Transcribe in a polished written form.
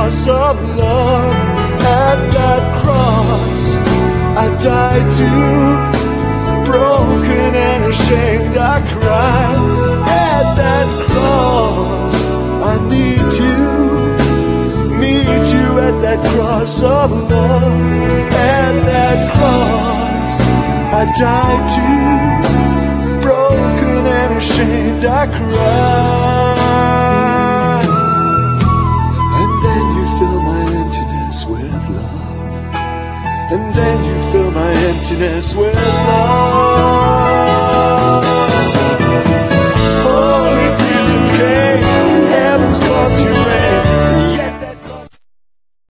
cross of love. At that cross I died too. Broken and ashamed I cried. At that cross I need you at that cross of love. At that cross I died too. Broken and ashamed I cried. And then you fill my emptiness with love. And then you fill my emptiness with love.